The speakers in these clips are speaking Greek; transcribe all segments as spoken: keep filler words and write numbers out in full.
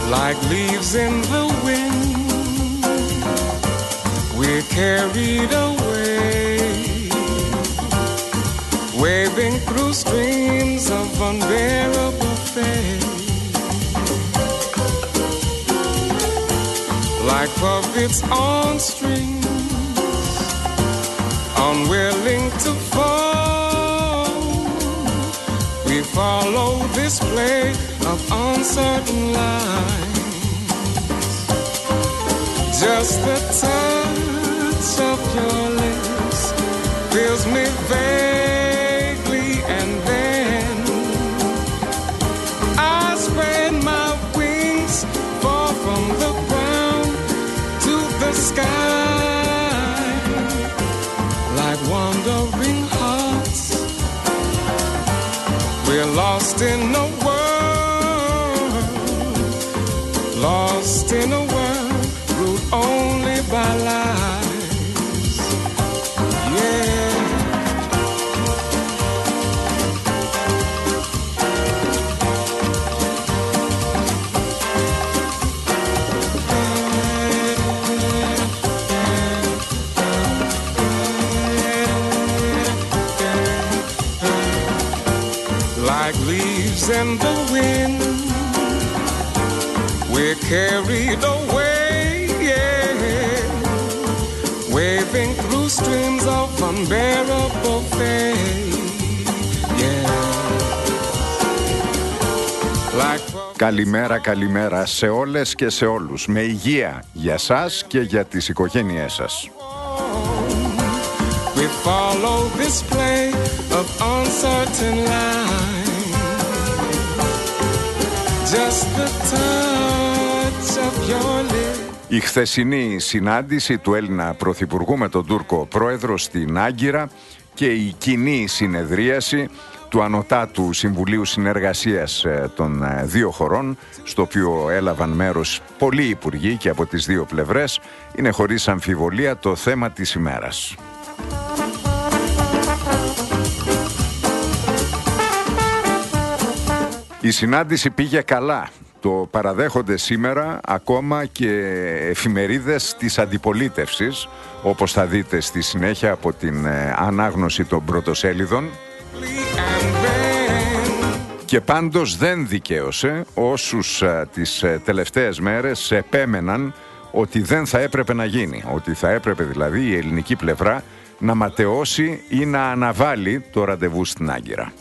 like leaves in the wind, we're carried away, waving through streams of unbearable pain, like puppets on strings, unwilling to fall. We follow this play of uncertain lines. Just the touch of your lips fills me vaguely, and then I spread my wings, fall from the ground to the sky, like wandering hearts. We're lost in a world, lost in a world ruled only by lies. Yeah. Like leaves in the wind, we're carried away, yeah, waving through streams of unbearable pain, yeah. Like... Καλημέρα, καλημέρα σε όλες και σε όλους. Με υγεία για σας και για τις οικογένειές σας. We follow this play of uncertain lines. Just the touch of your lips. Η χθεσινή συνάντηση του Έλληνα Πρωθυπουργού με τον Τούρκο Πρόεδρο στην Άγκυρα και η κοινή συνεδρίαση του Ανωτάτου Συμβουλίου Συνεργασίας των δύο χωρών, στο οποίο έλαβαν μέρος πολλοί υπουργοί και από τις δύο πλευρές, είναι χωρίς αμφιβολία το θέμα της ημέρας. Η συνάντηση πήγε καλά. Το παραδέχονται σήμερα ακόμα και εφημερίδες της αντιπολίτευσης, όπως θα δείτε στη συνέχεια από την ανάγνωση των πρωτοσέλιδων. Και πάντως δεν δικαίωσε όσους τις τελευταίες μέρες επέμεναν ότι δεν θα έπρεπε να γίνει. Ότι θα έπρεπε δηλαδή η ελληνική πλευρά να ματαιώσει ή να αναβάλει το ραντεβού στην Άγκυρα.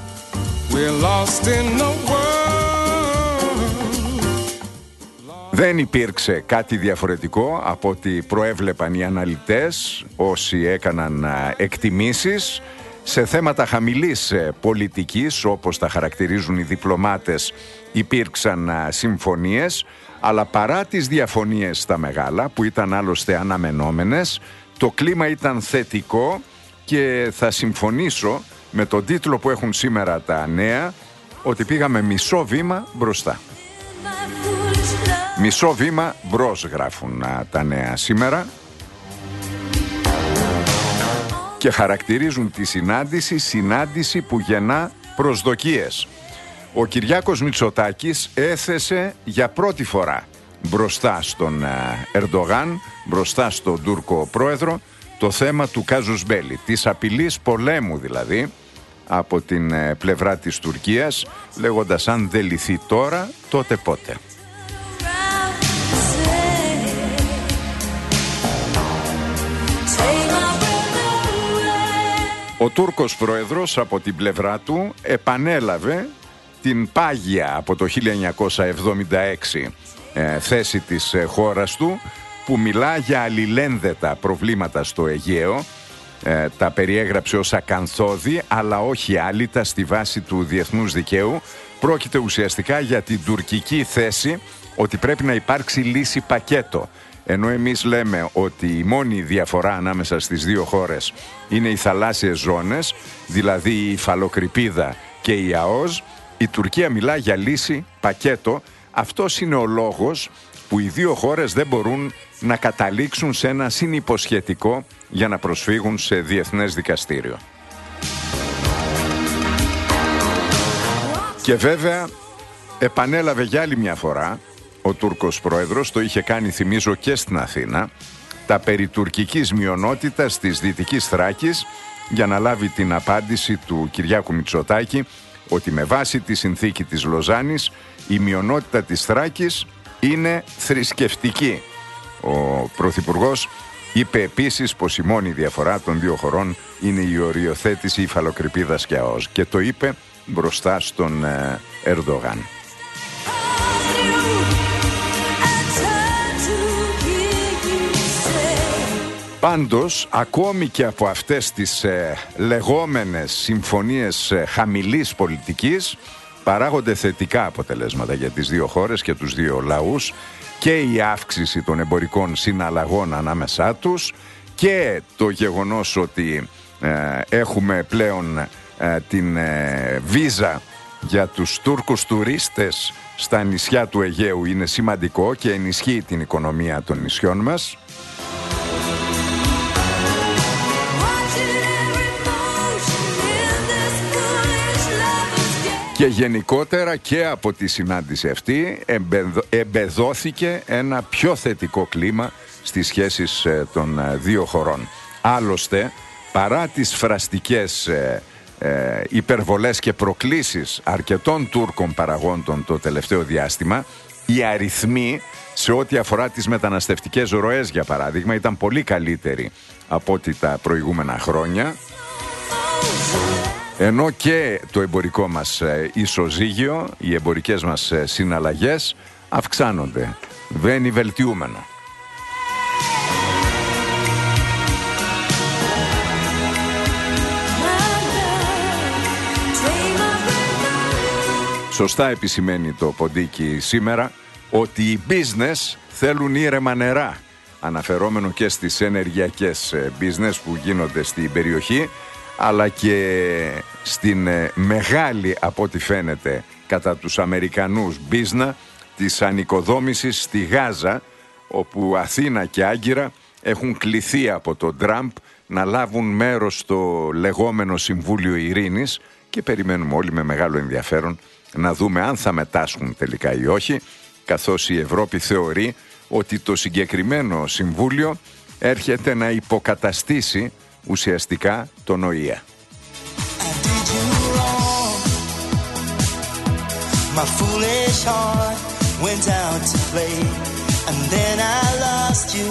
Δεν υπήρξε κάτι διαφορετικό από ό,τι προέβλεπαν οι αναλυτές, όσοι έκαναν εκτιμήσεις. Σε θέματα χαμηλής πολιτικής, όπως τα χαρακτηρίζουν οι διπλωμάτες, υπήρξαν συμφωνίες, αλλά παρά τις διαφωνίες στα μεγάλα, που ήταν άλλωστε αναμενόμενες, το κλίμα ήταν θετικό και θα συμφωνήσω με τον τίτλο που έχουν σήμερα τα νέα, ότι πήγαμε μισό βήμα μπροστά. Μισό βήμα μπρος γράφουν τα νέα σήμερα και χαρακτηρίζουν τη συνάντηση συνάντηση που γεννά προσδοκίες. Ο Κυριάκος Μητσοτάκης έθεσε για πρώτη φορά μπροστά στον Ερντογάν, μπροστά στον Τούρκο Πρόεδρο, το θέμα του κάζους μπέλι, της απειλής πολέμου δηλαδή από την πλευρά της Τουρκίας, λέγοντας αν δεν λυθεί τώρα, τότε πότε. Ο Τούρκος Πρόεδρος από την πλευρά του επανέλαβε την πάγια από το χίλια εννιακόσια εβδομήντα έξι ε, θέση της ε, χώρας του, που μιλά για αλληλένδετα προβλήματα στο Αιγαίο. Ε, τα περιέγραψε ως ακανθώδη, αλλά όχι άλυτα στη βάση του διεθνούς δικαίου. Πρόκειται ουσιαστικά για την τουρκική θέση ότι πρέπει να υπάρξει λύση πακέτο. Ενώ εμείς λέμε ότι η μόνη διαφορά ανάμεσα στις δύο χώρες είναι οι θαλάσσιες ζώνες, δηλαδή η υφαλοκρηπίδα και η ΑΟΣ, η Τουρκία μιλά για λύση πακέτο. Αυτός είναι ο λόγος που οι δύο χώρες δεν μπορούν να καταλήξουν σε ένα συνυποσχετικό για να προσφύγουν σε διεθνές δικαστήριο. Και βέβαια επανέλαβε για άλλη μια φορά ο Τούρκος πρόεδρος το είχε κάνει, θυμίζω, και στην Αθήνα, τα περί τουρκικής μειονότητας της Δυτικής Θράκης, για να λάβει την απάντηση του Κυριάκου Μητσοτάκη ότι με βάση τη συνθήκη της Λοζάνης η μειονότητα της Θράκης είναι θρησκευτική. Ο Πρωθυπουργός είπε επίσης πως η μόνη διαφορά των δύο χωρών είναι η οριοθέτηση υφαλοκρηπίδας και ΑΟΣ, και το είπε μπροστά στον ε, Ερντογάν. Πάντως, ακόμη και από αυτές τις ε, λεγόμενες συμφωνίες ε, χαμηλής πολιτικής, παράγονται θετικά αποτελέσματα για τις δύο χώρες και τους δύο λαούς, και η αύξηση των εμπορικών συναλλαγών ανάμεσά τους και το γεγονός ότι ε, έχουμε πλέον ε, την ε, βίζα για τους Τούρκους τουρίστες στα νησιά του Αιγαίου είναι σημαντικό και ενισχύει την οικονομία των νησιών μας. Και γενικότερα και από τη συνάντηση αυτή εμπεδόθηκε ένα πιο θετικό κλίμα στις σχέσεις των δύο χωρών. Άλλωστε, παρά τις φραστικές ε, ε, υπερβολές και προκλήσεις αρκετών Τούρκων παραγόντων το τελευταίο διάστημα, οι αριθμοί σε ό,τι αφορά τις μεταναστευτικές ροές, για παράδειγμα, ήταν πολύ καλύτεροι από ό,τι τα προηγούμενα χρόνια. Ενώ και το εμπορικό μας ισοζύγιο, οι εμπορικές μας συναλλαγές αυξάνονται. Βαίνει βελτιούμενο. Σωστά επισημαίνει το Ποντίκι σήμερα ότι οι business θέλουν ήρεμα νερά, αναφερόμενο και στις ενεργειακές business που γίνονται στην περιοχή, αλλά και στην ε, μεγάλη, από ό,τι φαίνεται, κατά τους Αμερικανούς μπίζνα της ανοικοδόμησης στη Γάζα, όπου Αθήνα και Άγκυρα έχουν κληθεί από τον Τραμπ να λάβουν μέρος στο λεγόμενο Συμβούλιο Ειρήνης, και περιμένουμε όλοι με μεγάλο ενδιαφέρον να δούμε αν θα μετάσχουν τελικά ή όχι, καθώς η Ευρώπη θεωρεί ότι το συγκεκριμένο Συμβούλιο έρχεται να υποκαταστήσει ουσιαστικά τον Ο Η Ε. My foolish heart went out to play, and then I lost you.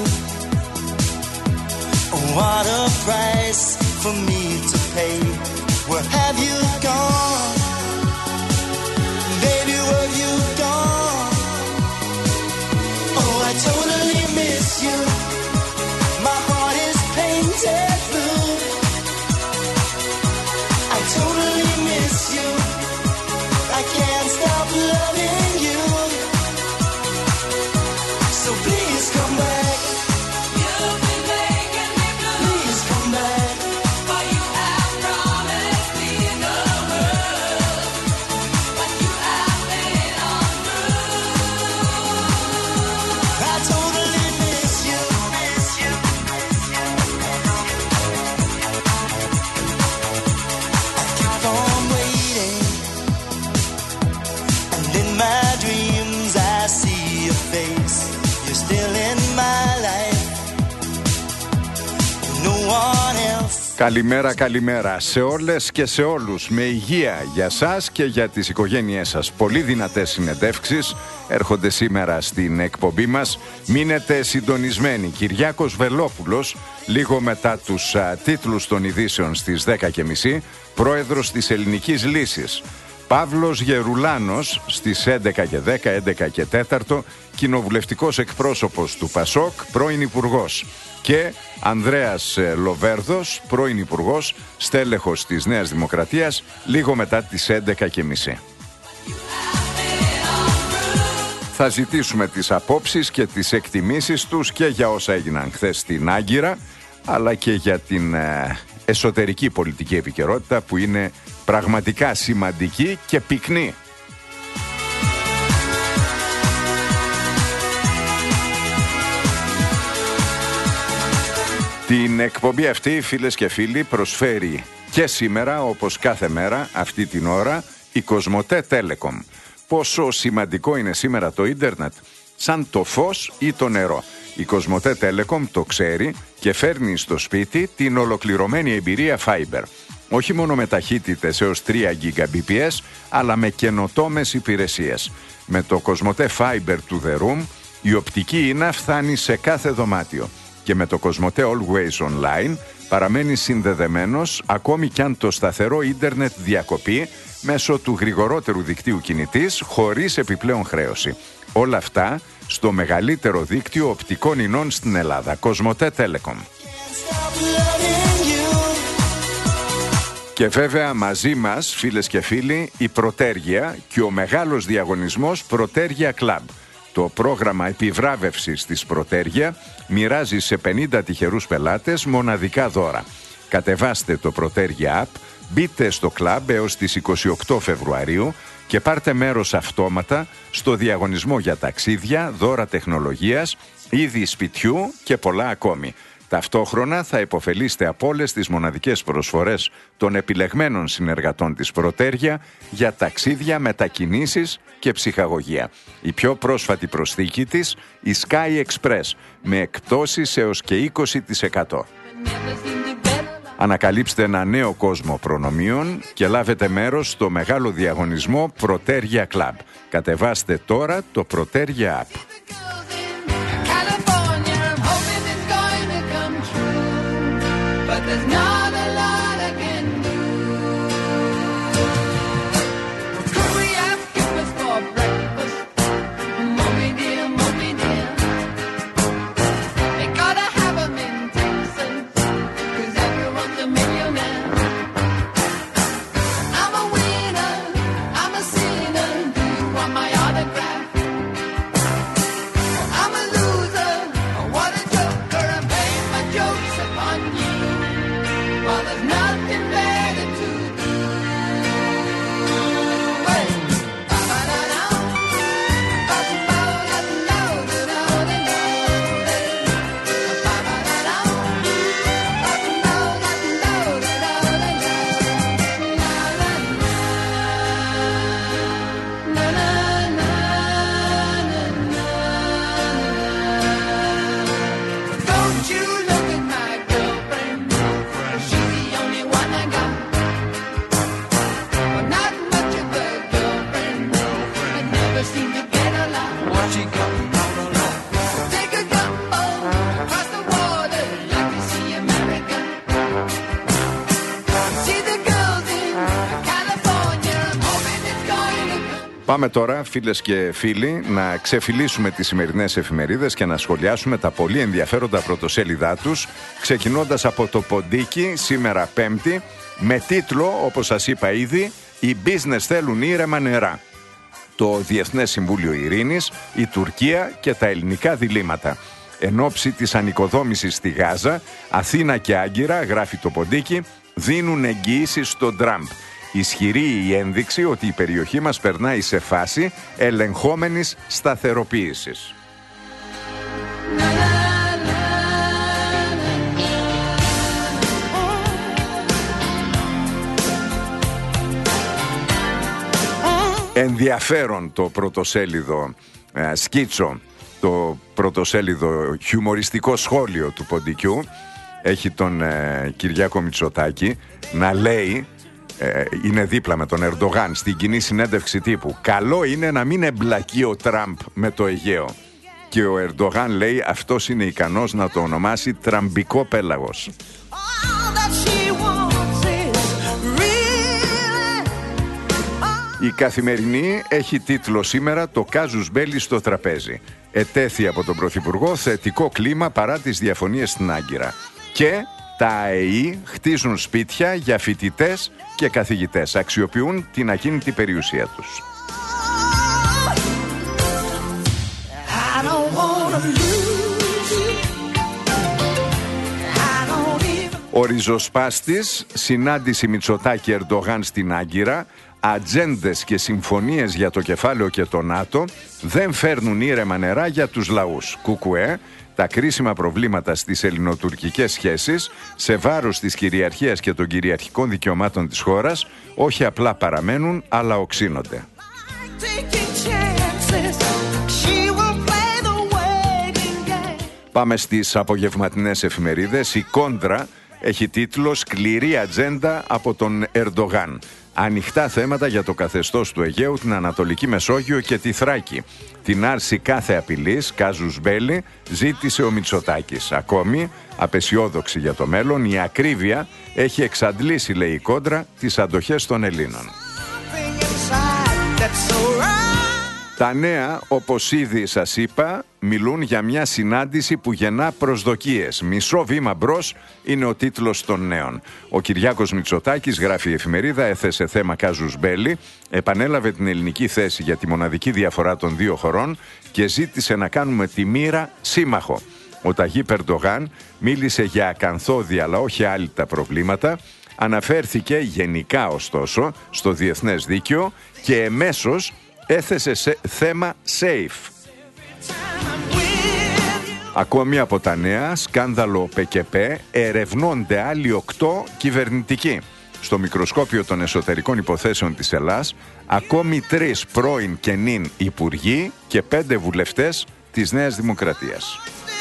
Oh, what a price for me to pay. Where have you gone? Baby, where have you gone? Oh, I totally miss you. My heart is painted blue. I totally miss you. I can't stop loving you. So please come back. You've been making me blue. Please come back. For you have promised me the world, but you have been untrue. I totally miss you. Miss you. I keep on waiting. In my dreams I see your face. You're still in my life. No one else. Καλημέρα, καλημέρα σε όλες και σε όλους. Με υγεία για σας και για τις οικογένειές σας. Πολύ δυνατές συνεντεύξεις έρχονται σήμερα στην εκπομπή μας. Μείνετε συντονισμένοι. Κυριάκος Βελόπουλος, λίγο μετά τους α, τίτλους των ειδήσεων στις δέκα και μισή, πρόεδρος της Ελληνικής Λύσης. Παύλος Γερουλάνος στις έντεκα και δέκα, έντεκα και τέσσερα, κοινοβουλευτικός εκπρόσωπος του ΠΑΣΟΚ, πρώην υπουργός. Και Ανδρέας Λοβέρδος, πρώην υπουργός, στέλεχος της Νέας Δημοκρατίας, λίγο μετά τις έντεκα και μισή. Θα ζητήσουμε τις απόψεις και τις εκτιμήσεις τους και για όσα έγιναν χθες στην Άγκυρα, αλλά και για την ε, εσωτερική πολιτική επικαιρότητα που είναι πραγματικά σημαντική και πυκνή. Την εκπομπή αυτή, φίλες και φίλοι, προσφέρει και σήμερα, όπως κάθε μέρα, αυτή την ώρα, η Κοσμοτέ Telecom. Πόσο σημαντικό είναι σήμερα το ίντερνετ? σαν το φως ή το νερό. Η Κοσμοτέ Telecom το ξέρει και φέρνει στο σπίτι την ολοκληρωμένη εμπειρία Fiber. Όχι μόνο με ταχύτητες έως τρία Gbps, αλλά με καινοτόμες υπηρεσίες. Με το Κοσμοτέ Fiber του The Room, η οπτική ίνα φτάνει σε κάθε δωμάτιο. Και με το Κοσμοτέ Always Online παραμένει συνδεδεμένος ακόμη κι αν το σταθερό ίντερνετ διακοπεί μέσω του γρηγορότερου δικτύου κινητής χωρίς επιπλέον χρέωση. Όλα αυτά στο μεγαλύτερο δίκτυο οπτικών ινών στην Ελλάδα, Κοσμοτέ Telecom. Και βέβαια μαζί μας, φίλες και φίλοι, η Πρωτέργεια και ο μεγάλος διαγωνισμός Πρωτέργεια Club. Το πρόγραμμα επιβράβευσης της Πρωτέργεια μοιράζει σε πενήντα τυχερούς πελάτες μοναδικά δώρα. Κατεβάστε το Πρωτέργεια App, μπείτε στο κλαμπ έως τις είκοσι οκτώ Φεβρουαρίου και πάρτε μέρος αυτόματα στο διαγωνισμό για ταξίδια, δώρα τεχνολογίας, είδη σπιτιού και πολλά ακόμη. Ταυτόχρονα θα υποφελείστε από όλες τις μοναδικές προσφορές των επιλεγμένων συνεργατών της Πρωτέργεια για ταξίδια, μετακινήσεις και ψυχαγωγία. Η πιο πρόσφατη προσθήκη της, η Sky Express, με εκπτώσεις έως και είκοσι τοις εκατό. Ανακαλύψτε ένα νέο κόσμο προνομίων και λάβετε μέρος στο μεγάλο διαγωνισμό Πρωτέργεια Club. Κατεβάστε τώρα το Πρωτέργεια App. Πάμε τώρα, φίλες και φίλοι, να ξεφυλίσουμε τις σημερινές εφημερίδες και να σχολιάσουμε τα πολύ ενδιαφέροντα πρωτοσέλιδά τους, ξεκινώντας από το Ποντίκι, σήμερα Πέμπτη, με τίτλο, όπως σας είπα ήδη, «Οι business θέλουν ήρεμα νερά». Το Διεθνές Συμβούλιο Ειρήνης, η Τουρκία και τα ελληνικά διλήμματα. Εν ώψη της ανοικοδόμησης στη Γάζα, Αθήνα και Άγκυρα, γράφει το Ποντίκι, δίνουν εγγυήσεις στον Τραμπ. Ισχυρή η ένδειξη ότι η περιοχή μας περνάει σε φάση ελεγχόμενης σταθεροποίησης. Ενδιαφέρον το πρωτοσέλιδο ε, σκίτσο, το πρωτοσέλιδο χιουμοριστικό σχόλιο του Ποντικιού. Έχει τον ε, Κυριάκο Μητσοτάκη να λέει, ε, είναι δίπλα με τον Ερντογάν στην κοινή συνέντευξη τύπου, καλό είναι να μην εμπλακεί ο Τραμπ με το Αιγαίο. Και ο Ερντογάν λέει αυτός είναι ικανός να το ονομάσει τραμπικό πέλαγος. Η Καθημερινή έχει τίτλο σήμερα «Το κάζους μπέλι στο τραπέζι». Ετέθη από τον Πρωθυπουργό θετικό κλίμα παρά τις διαφωνίες στην Άγκυρα. Και τα ΑΕΗ χτίζουν σπίτια για φοιτητές και καθηγητές. Αξιοποιούν την ακίνητη περιουσία τους. Ο ριζοσπάστης, συνάντηση Μητσοτάκη Ερντογάν στην Άγκυρα, ατζέντες και συμφωνίες για το κεφάλαιο και το ΝΑΤΟ δεν φέρνουν ήρεμα νερά για τους λαούς. Κουκουέ, τα κρίσιμα προβλήματα στις ελληνοτουρκικές σχέσεις, σε βάρος της κυριαρχίας και των κυριαρχικών δικαιωμάτων της χώρας, όχι απλά παραμένουν, αλλά οξύνονται. Πάμε στις απογευματινές εφημερίδες. Η Κόντρα έχει τίτλο «Σκληρή ατζέντα από τον Ερντογάν». Ανοιχτά θέματα για το καθεστώς του Αιγαίου, την Ανατολική Μεσόγειο και τη Θράκη. Την άρση κάθε απειλής, κάζους μπέλι, ζήτησε ο Μητσοτάκης. Ακόμη, απεσιόδοξη για το μέλλον, η ακρίβεια έχει εξαντλήσει, λέει η Κόντρα, τις αντοχές των Ελλήνων. Τα νέα, όπως ήδη σας είπα, μιλούν για μια συνάντηση που γεννά προσδοκίες. «Μισό βήμα μπρος» είναι ο τίτλος των νέων. Ο Κυριάκος Μητσοτάκης, γράφει η εφημερίδα, έθεσε θέμα κάζους μπέλι, επανέλαβε την ελληνική θέση για τη μοναδική διαφορά των δύο χωρών και ζήτησε να κάνουμε τη μοίρα σύμμαχο. Ο Ταγίπ Ερντογάν μίλησε για ακανθώδη αλλά όχι άλυτα προβλήματα, αναφέρθηκε γενικά ωστόσο στο διεθνές δίκαιο και εμέσως έθεσε σε θέμα safe. Ακόμη από τα νέα, σκάνδαλο ΠΚΠ, ερευνώνται άλλοι οκτώ κυβερνητικοί. Στο μικροσκόπιο των εσωτερικών υποθέσεων της Ελλάδας, ακόμη τρεις πρώην και νυν υπουργοί και πέντε βουλευτές της Νέας Δημοκρατίας.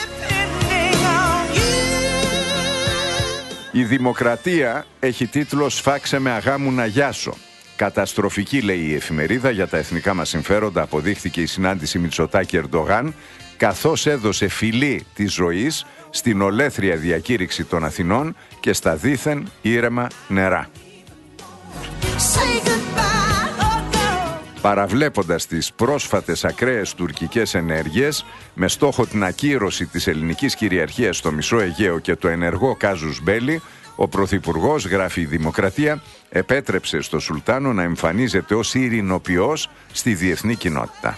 Η Δημοκρατία έχει τίτλο «Σφάξε με αγάμου να γιάσω». Καταστροφική, λέει η εφημερίδα, για τα εθνικά μας συμφέροντα αποδείχθηκε η συνάντηση Μητσοτάκη-Ερντογάν, καθώς έδωσε φυλή της ζωής στην ολέθρια διακήρυξη των Αθηνών και στα δήθεν ήρεμα νερά. Παραβλέποντας τις πρόσφατες ακραίες τουρκικές ενέργειες με στόχο την ακύρωση της ελληνικής κυριαρχίας στο μισό Αιγαίο και το ενεργό κάζους μπέλι, ο Πρωθυπουργός, γράφει η Δημοκρατία, επέτρεψε στο Σουλτάνο να εμφανίζεται ως ειρηνοποιός στη διεθνή κοινότητα.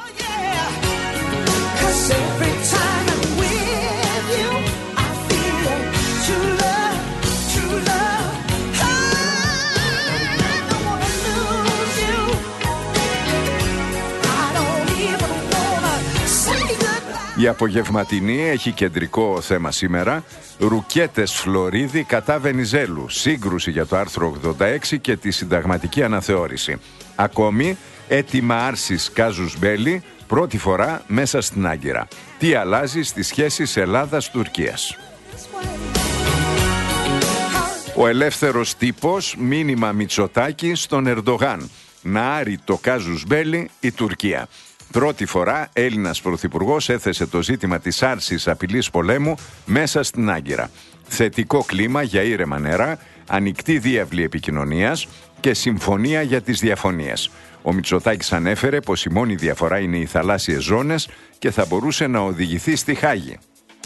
Η απογευματινή έχει κεντρικό θέμα σήμερα. Ρουκέτες Φλωρίδη κατά Βενιζέλου. Σύγκρουση για το άρθρο ογδόντα έξι και τη συνταγματική αναθεώρηση. Ακόμη, έτοιμα άρσης κάζους μπέλι, πρώτη φορά μέσα στην Άγκυρα. Τι αλλάζει στις σχέσεις Ελλάδας-Τουρκίας. Ο ελεύθερος τύπος, μήνυμα Μητσοτάκη στον Ερντογάν. Να άρει το κάζους μπέλι η Τουρκία. Πρώτη φορά Έλληνας πρωθυπουργός έθεσε το ζήτημα της άρσης απειλής πολέμου μέσα στην Άγκυρα. Θετικό κλίμα για ήρεμα νερά, ανοιχτή διάβλη επικοινωνίας και συμφωνία για τις διαφωνίες. Ο Μητσοτάκης ανέφερε πως η μόνη διαφορά είναι οι θαλάσσιες ζώνες και θα μπορούσε να οδηγηθεί στη Χάγη.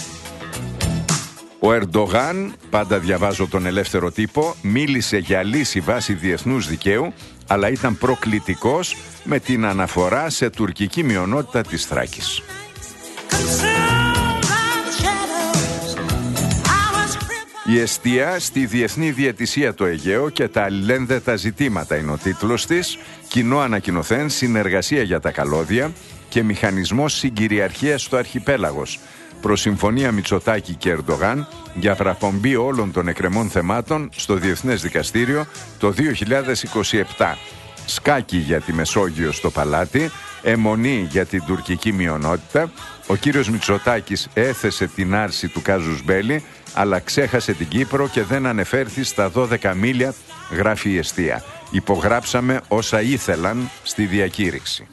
Ο Ερντογάν, πάντα διαβάζω τον ελεύθερο τύπο, μίλησε για λύση βάσει διεθνούς δικαίου, αλλά ήταν προκλητικός με την αναφορά σε τουρκική μειονότητα της Θράκης. Η εστία στη διεθνή διαιτησία το Αιγαίο και τα αλληλένδετα ζητήματα είναι ο τίτλος της. Κοινό ανακοινωθέν, συνεργασία για τα καλώδια και μηχανισμός συγκυριαρχίας στο αρχιπέλαγος. Προς συμφωνία Μητσοτάκη και Ερντογάν για παραπομπή όλων των εκκρεμών θεμάτων στο Διεθνές Δικαστήριο το δύο χιλιάδες είκοσι επτά. Σκάκι για τη Μεσόγειο στο παλάτι, αιμονή για την τουρκική μειονότητα. Ο κύριος Μητσοτάκης έθεσε την άρση του κάζους μπέλι, αλλά ξέχασε την Κύπρο και δεν ανεφέρθη στα δώδεκα μίλια, γράφει η εστία. Υπογράψαμε όσα ήθελαν στη διακήρυξη.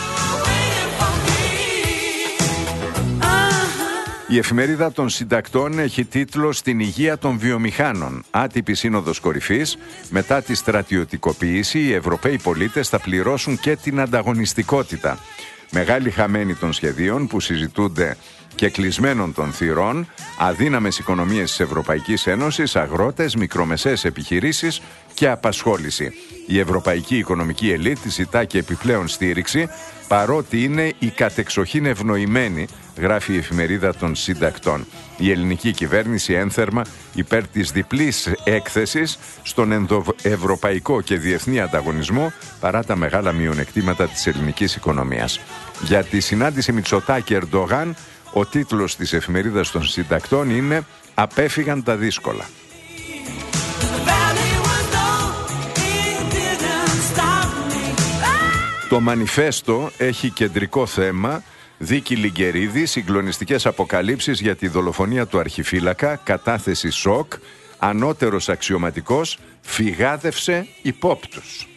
Η εφημερίδα των συντακτών έχει τίτλο «Στην υγεία των βιομηχάνων». Άτυπη σύνοδος κορυφής. Μετά τη στρατιωτικοποίηση, οι Ευρωπαίοι πολίτες θα πληρώσουν και την ανταγωνιστικότητα. Μεγάλοι χαμένοι των σχεδίων που συζητούνται και κλεισμένων των θυρών, αδύναμες οικονομίες της Ευρωπαϊκής Ένωσης, αγρότες, μικρομεσαίες επιχειρήσεις και απασχόληση. Η ευρωπαϊκή οικονομική ελίτ ζητά και επιπλέον στήριξη, παρότι είναι η κατεξοχήν ευνοημένη, γράφει η εφημερίδα των συντακτών. Η ελληνική κυβέρνηση ένθερμα υπέρ της διπλής έκθεσης στον ενδοευρωπαϊκό και διεθνή ανταγωνισμό παρά τα μεγάλα μειονεκτήματα της ελληνικής οικονομίας. Για τη συνάντηση Μητσοτάκη-Ερντογάν, ο τίτλος της εφημερίδας των συντακτών είναι «Απέφυγαν τα δύσκολα». Το μανιφέστο έχει κεντρικό θέμα Δίκη Λιγκερίδη, συγκλονιστικές αποκαλύψεις για τη δολοφονία του αρχιφύλακα, κατάθεση σοκ, ανώτερος αξιωματικός, φυγάδευσε υπόπτους.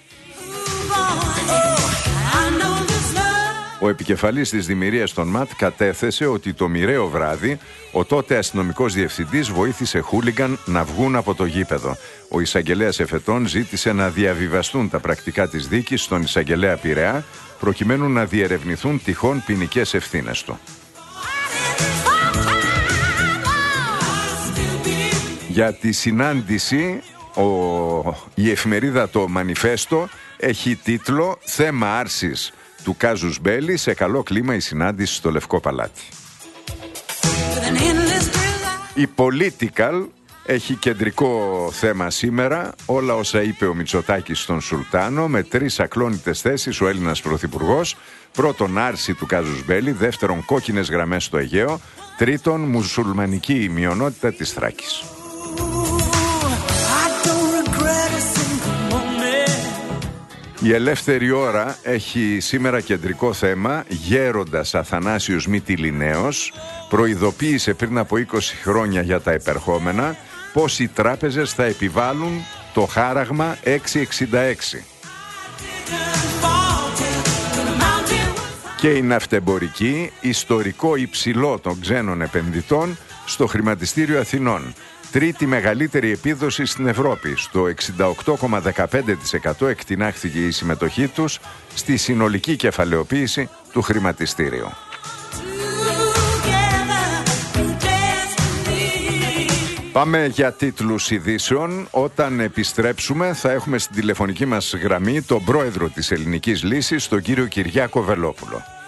Ο επικεφαλής της δημιουργίας των ΜΑΤ κατέθεσε ότι το μοιραίο βράδυ ο τότε αστυνομικός διευθυντής βοήθησε χούλιγκαν να βγουν από το γήπεδο. Ο εισαγγελέας εφετών ζήτησε να διαβιβαστούν τα πρακτικά της δίκης στον εισαγγελέα Πειραιά προκειμένου να διερευνηθούν τυχόν ποινικές ευθύνες του. Για τη συνάντηση, ο... η εφημερίδα το Μανιφέστο έχει τίτλο «Θέμα άρσης του κάζους μπέλι, σε καλό κλίμα η συνάντηση στο Λευκό Παλάτι». Η Political έχει κεντρικό θέμα σήμερα, όλα όσα είπε ο Μητσοτάκης στον Σουλτάνο, με τρεις ακλόνητες θέσεις ο Έλληνας Πρωθυπουργός. Πρώτον, άρση του κάζους μπέλι. Δεύτερον, κόκκινες γραμμές στο Αιγαίο. Τρίτον, μουσουλμανική μειονότητα της Θράκης. Η Ελεύθερη Ώρα έχει σήμερα κεντρικό θέμα «Γέροντας Αθανάσιος Μυτιληναίος προειδοποίησε πριν από είκοσι χρόνια για τα επερχόμενα πως οι τράπεζες θα επιβάλλουν το χάραγμα εξακόσια εξήντα έξι». Και η ναυτεμπορική, ιστορικό υψηλό των ξένων επενδυτών στο χρηματιστήριο Αθηνών. Τρίτη μεγαλύτερη επίδοση στην Ευρώπη. Στο εξήντα οκτώ κόμμα δεκαπέντε τοις εκατό εκτινάχθηκε η συμμετοχή τους στη συνολική κεφαλαιοποίηση του χρηματιστήριου. Πάμε για τίτλους ειδήσεων. Όταν επιστρέψουμε θα έχουμε στην τηλεφωνική μας γραμμή τον πρόεδρο της Ελληνικής Λύσης, τον κύριο Κυριάκο Βελόπουλο.